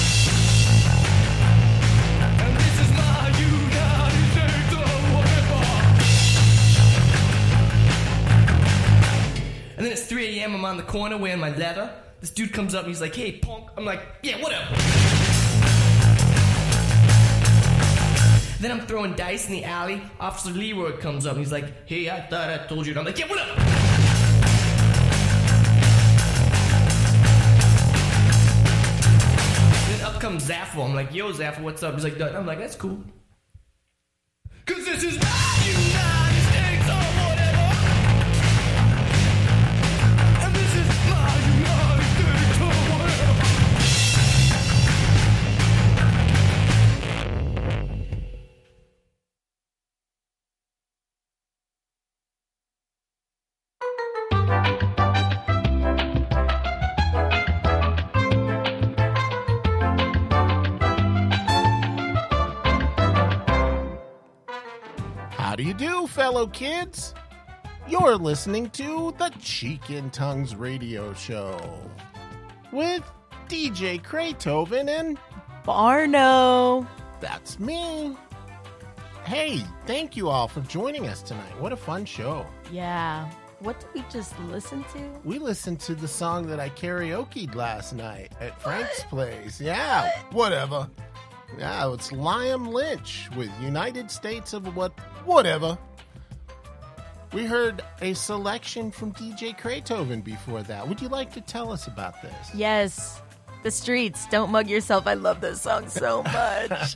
[SPEAKER 16] And this is my United States of whatever. And then it's three a.m., I'm on the corner wearing my leather. This dude comes up and he's like, hey, punk. I'm like, yeah, whatever. Then I'm throwing dice in the alley. Officer Leroy comes up and he's like, hey, I thought I told you. And I'm like, yeah, whatever. Then up comes Zaffo. I'm like, yo, Zaffo, what's up? He's like, Dud. I'm like, that's cool. Cause this is my United States of whatever. And this is my United
[SPEAKER 2] How do you do, fellow kids? You're listening to the Cheek and Tongues Radio Show with D J Kraytoven and
[SPEAKER 3] Barno.
[SPEAKER 2] That's me. Hey, thank you all for joining us tonight. What a fun show.
[SPEAKER 3] Yeah. What did we just listen to?
[SPEAKER 2] We listened to the song that I karaoke'd last night at Frank's place. Yeah, whatever. Yeah, it's Liam Lynch with United States of what, whatever. We heard a selection from D J Kraytoven before that. Would you like to tell us about this?
[SPEAKER 3] Yes. The Streets, Don't Mug Yourself. I love this song so much.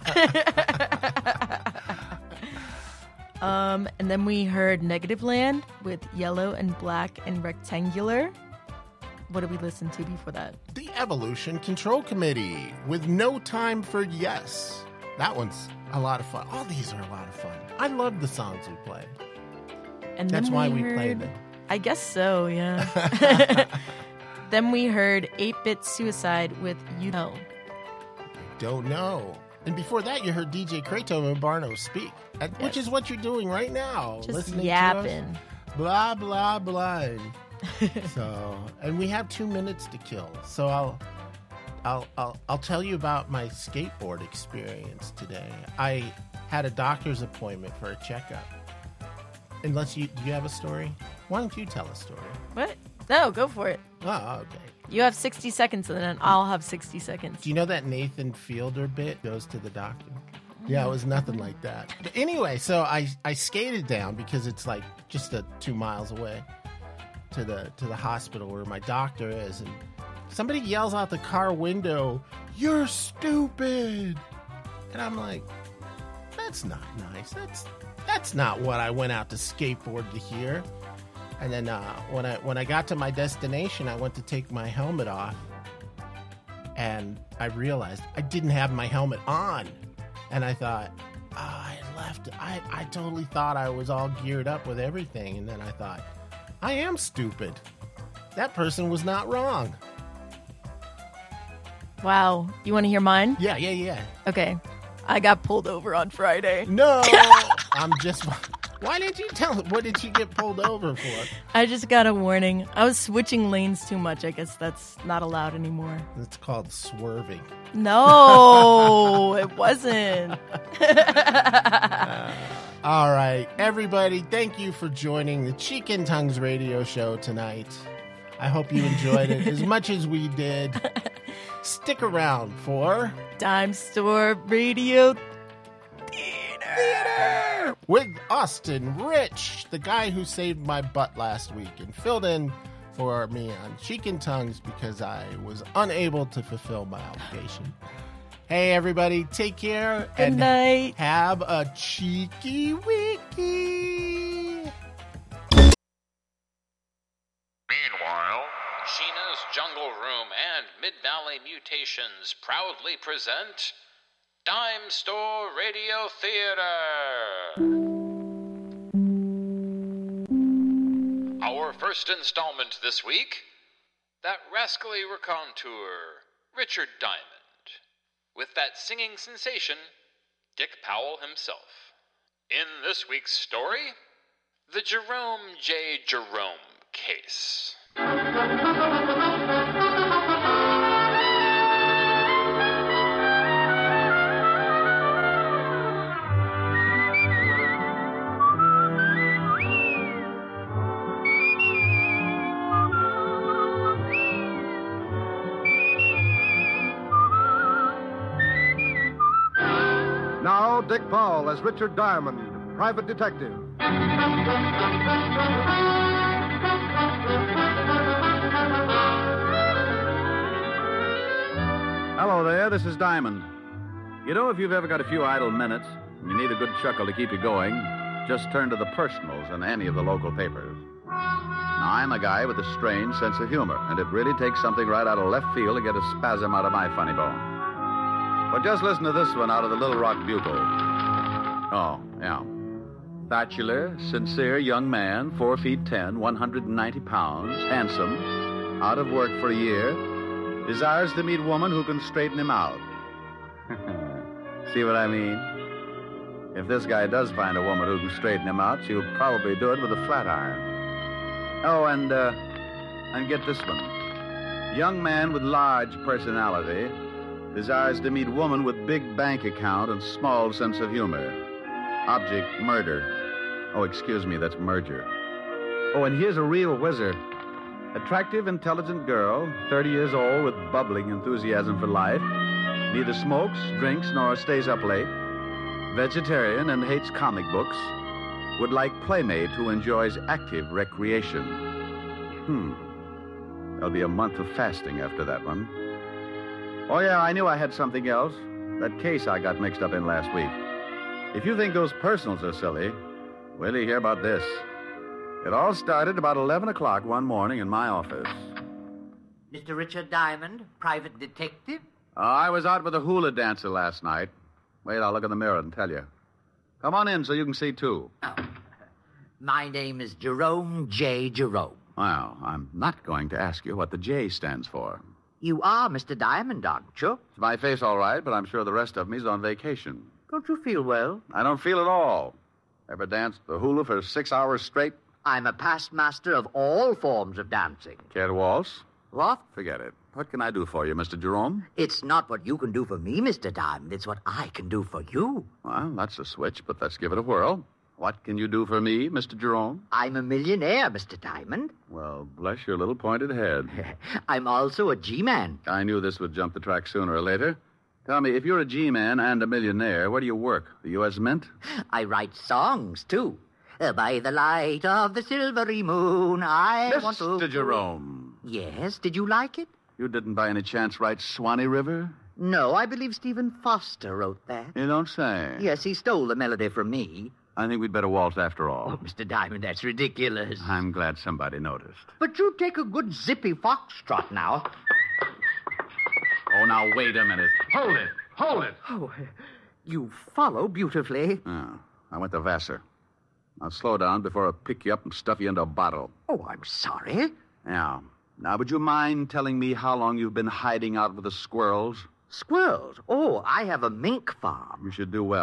[SPEAKER 3] um, and then we heard Negative Land with Yellow and Black and Rectangular. What did we listen to before that?
[SPEAKER 2] The Evolution Control Committee with No Time for Yes. That one's a lot of fun. All these are a lot of fun. I love the songs we play.
[SPEAKER 3] And
[SPEAKER 2] That's
[SPEAKER 3] then
[SPEAKER 2] why
[SPEAKER 3] we,
[SPEAKER 2] we
[SPEAKER 3] heard,
[SPEAKER 2] play them.
[SPEAKER 3] I guess so, yeah. Then we heard eight-Bit Suicide with You Know.
[SPEAKER 2] Don't know. And before that, you heard D J Kraytoven and Barno speak, yes. Which is what you're doing right now.
[SPEAKER 3] Just
[SPEAKER 2] listening
[SPEAKER 3] yapping.
[SPEAKER 2] To us. Blah, blah, blah. So, and we have two minutes to kill. So I'll, I'll, I'll, I'll tell you about my skateboard experience today. I had a doctor's appointment for a checkup. Unless you, do you have a story? Why don't you tell a story?
[SPEAKER 3] What? No, go for it.
[SPEAKER 2] Oh, okay.
[SPEAKER 3] You have sixty seconds, and then I'll have sixty seconds.
[SPEAKER 2] Do you know that Nathan Fielder bit goes to the doctor? Yeah, it was nothing like that. But anyway, so I, I skated down because it's like just a two miles away to the to the hospital where my doctor is, and somebody yells out the car window, "You're stupid!" And I'm like, that's not nice. That's that's not what I went out to skateboard to hear. And then uh, when I when I got to my destination, I went to take my helmet off, and I realized I didn't have my helmet on. And I thought, oh, I left. I, I totally thought I was all geared up with everything. And then I thought, I am stupid. That person was not wrong.
[SPEAKER 3] Wow. You want to hear mine?
[SPEAKER 2] Yeah, yeah, yeah.
[SPEAKER 3] Okay. I got pulled over on Friday.
[SPEAKER 2] No. I'm just Why did you tell him? What did you get pulled over for?
[SPEAKER 3] I just got a warning. I was switching lanes too much. I guess that's not allowed anymore.
[SPEAKER 2] It's called swerving.
[SPEAKER 3] No, it wasn't.
[SPEAKER 2] uh, all right, everybody, thank you for joining the Cheek and Tongues radio show tonight. I hope you enjoyed it as much as we did. Stick around for
[SPEAKER 3] Dime Store Radio
[SPEAKER 2] Theater with Austin Rich, the guy who saved my butt last week and filled in for me on Cheek and Tongues because I was unable to fulfill my obligation. Hey, everybody, take care.
[SPEAKER 3] Good
[SPEAKER 2] and
[SPEAKER 3] night.
[SPEAKER 2] Have a cheeky wiki.
[SPEAKER 17] Meanwhile, Sheena's Jungle Room and Mid-Valley Mutations proudly present Dime Store Radio Theater. Our first installment this week, that rascally raconteur, Richard Diamond, with that singing sensation, Dick Powell himself. In this week's story, the Jerome J. Jerome case.
[SPEAKER 18] Now, Dick Powell as Richard Diamond, private detective.
[SPEAKER 19] Hello there, this is Diamond. You know, if you've ever got a few idle minutes and you need a good chuckle to keep you going, just turn to the personals in any of the local papers. Now, I'm a guy with a strange sense of humor, and it really takes something right out of left field to get a spasm out of my funny bone. But just listen to this one out of the Little Rock Bugle. Oh, yeah. Bachelor, sincere young man, four feet ten, one hundred ninety pounds, handsome, out of work for a year, desires to meet woman who can straighten him out. See what I mean? If this guy does find a woman who can straighten him out, she'll probably do it with a flat iron. Oh, and, uh, and get this one. Young man with large personality desires to meet woman with big bank account and small sense of humor. Object, murder. Oh, excuse me, that's merger. Oh, and here's a real whizzer. Attractive, intelligent girl, thirty years old with bubbling enthusiasm for life. Neither smokes, drinks, nor stays up late. Vegetarian and hates comic books. Would like playmate who enjoys active recreation. Hmm. There'll be a month of fasting after that one. Oh, yeah, I knew I had something else. That case I got mixed up in last week. If you think those personals are silly, wait till you hear about this. It all started about eleven o'clock one morning in my office.
[SPEAKER 20] Mister Richard Diamond, private detective?
[SPEAKER 19] Uh, I was out with a hula dancer last night. Wait, I'll look in the mirror and tell you. Come on in so you can see, too.
[SPEAKER 20] Oh. My name is Jerome J. Jerome.
[SPEAKER 19] Well, I'm not going to ask you what the J stands for.
[SPEAKER 20] You are Mister Diamond, aren't you?
[SPEAKER 19] It's my face all right, but I'm sure the rest of me's on vacation.
[SPEAKER 20] Don't you feel well?
[SPEAKER 19] I don't feel at all. Ever danced the hula for six hours straight?
[SPEAKER 20] I'm a past master of all forms of dancing.
[SPEAKER 19] Care to waltz?
[SPEAKER 20] What?
[SPEAKER 19] Forget it. What can I do for you, Mister Jerome?
[SPEAKER 20] It's not what you can do for me, Mister Diamond. It's what I can do for you.
[SPEAKER 19] Well, that's a switch, but let's give it a whirl. What can you do for me, Mister Jerome?
[SPEAKER 20] I'm a millionaire, Mister Diamond.
[SPEAKER 19] Well, bless your little pointed head.
[SPEAKER 20] I'm also a G-man.
[SPEAKER 19] I knew this would jump the track sooner or later. Tell me, if you're a G-man and a millionaire, where do you work? The U S Mint?
[SPEAKER 20] I write songs, too. Uh, by the light of the silvery moon, I
[SPEAKER 19] Mister
[SPEAKER 20] want to...
[SPEAKER 19] Mister Jerome.
[SPEAKER 20] Yes, did you like it?
[SPEAKER 19] You didn't by any chance write Swanee River?
[SPEAKER 20] No, I believe Stephen Foster wrote that.
[SPEAKER 19] You don't say.
[SPEAKER 20] Yes, he stole the melody from me.
[SPEAKER 19] I think we'd better waltz after all.
[SPEAKER 20] Oh, Mister Diamond, that's ridiculous.
[SPEAKER 19] I'm glad somebody noticed.
[SPEAKER 20] But you take a good zippy foxtrot now.
[SPEAKER 19] Oh, now, wait a minute. Hold it. Hold it.
[SPEAKER 20] Oh, you follow beautifully.
[SPEAKER 19] Oh, I went to Vassar. Now, slow down before I pick you up and stuff you into a bottle.
[SPEAKER 20] Oh, I'm sorry.
[SPEAKER 19] Yeah. Now, would you mind telling me how long you've been hiding out with the squirrels?
[SPEAKER 20] Squirrels? Oh, I have a mink farm.
[SPEAKER 19] You should do well.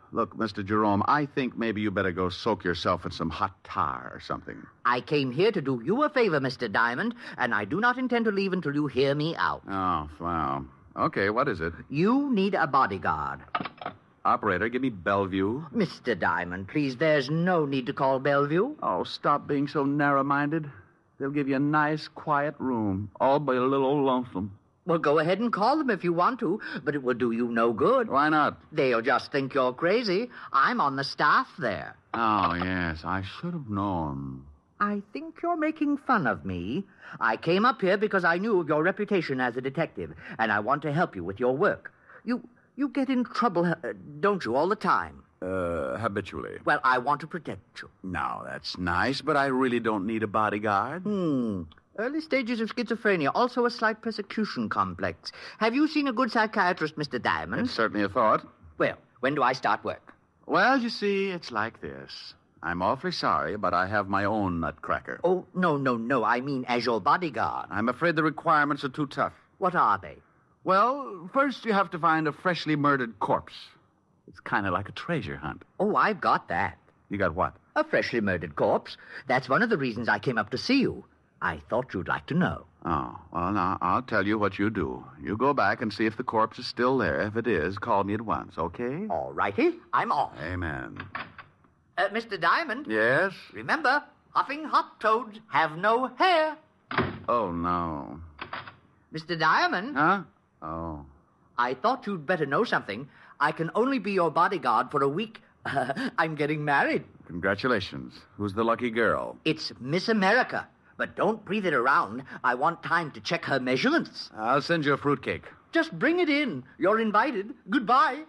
[SPEAKER 19] Look, Mister Jerome, I think maybe you better go soak yourself in some hot tar or something.
[SPEAKER 20] I came here to do you a favor, Mister Diamond, and I do not intend to leave until you hear me out.
[SPEAKER 19] Oh, wow. Okay, what is it?
[SPEAKER 20] You need a bodyguard.
[SPEAKER 19] Operator, give me Bellevue.
[SPEAKER 20] Mister Diamond, please, there's no need to call Bellevue.
[SPEAKER 19] Oh, stop being so narrow-minded. They'll give you a nice, quiet room, all but a little lonesome.
[SPEAKER 20] Well, go ahead and call them if you want to, but it will do you no good.
[SPEAKER 19] Why not?
[SPEAKER 20] They'll just think you're crazy. I'm on the staff there.
[SPEAKER 19] Oh, yes, I should have known.
[SPEAKER 20] I think you're making fun of me. I came up here because I knew of your reputation as a detective, and I want to help you with your work. You you get in trouble, uh, don't you, all the time?
[SPEAKER 19] Uh, habitually.
[SPEAKER 20] Well, I want to protect you.
[SPEAKER 19] Now, that's nice, but I really don't need a bodyguard.
[SPEAKER 20] Hmm. Early stages of schizophrenia, also a slight persecution complex. Have you seen a good psychiatrist, Mister Diamond?
[SPEAKER 19] It's certainly a thought.
[SPEAKER 20] Well, when do I start work?
[SPEAKER 19] Well, you see, it's like this. I'm awfully sorry, but I have my own nutcracker.
[SPEAKER 20] Oh, no, no, no. I mean as your bodyguard.
[SPEAKER 19] I'm afraid the requirements are too tough.
[SPEAKER 20] What are they?
[SPEAKER 19] Well, first you have to find a freshly murdered corpse. It's kind of like a treasure hunt.
[SPEAKER 20] Oh, I've got that.
[SPEAKER 19] You got what?
[SPEAKER 20] A freshly murdered corpse. That's one of the reasons I came up to see you. I thought you'd like to know.
[SPEAKER 19] Oh, well, now, I'll tell you what you do. You go back and see if the corpse is still there. If it is, call me at once, okay?
[SPEAKER 20] All righty. I'm off.
[SPEAKER 19] Amen.
[SPEAKER 20] Uh, Mister Diamond?
[SPEAKER 19] Yes?
[SPEAKER 20] Remember, huffing hot toads have no hair.
[SPEAKER 19] Oh, no.
[SPEAKER 20] Mister Diamond?
[SPEAKER 19] Huh? Oh.
[SPEAKER 20] I thought you'd better know something. I can only be your bodyguard for a week. Uh, I'm getting married.
[SPEAKER 19] Congratulations. Who's the lucky girl?
[SPEAKER 20] It's Miss America. But don't breathe it around. I want time to check her measurements.
[SPEAKER 19] I'll send you a fruitcake.
[SPEAKER 20] Just bring it in. You're invited. Goodbye.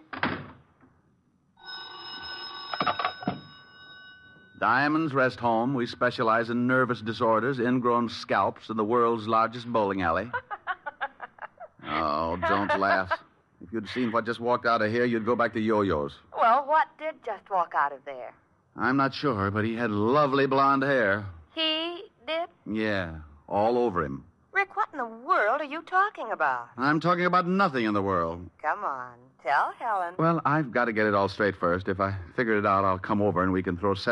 [SPEAKER 19] Diamond's Rest Home. We specialize in nervous disorders, ingrown scalps, and the world's largest bowling alley. Oh, don't laugh. If you'd seen what just walked out of here, you'd go back to yo-yos.
[SPEAKER 9] Well, what did just walk out of there?
[SPEAKER 19] I'm not sure, but he had lovely blonde hair.
[SPEAKER 9] He did?
[SPEAKER 19] Yeah, all over him.
[SPEAKER 9] Rick, what in the world are you talking about?
[SPEAKER 19] I'm talking about nothing in the world.
[SPEAKER 9] Come on, tell Helen.
[SPEAKER 19] Well, I've got to get it all straight first. If I figure it out, I'll come over and we can throw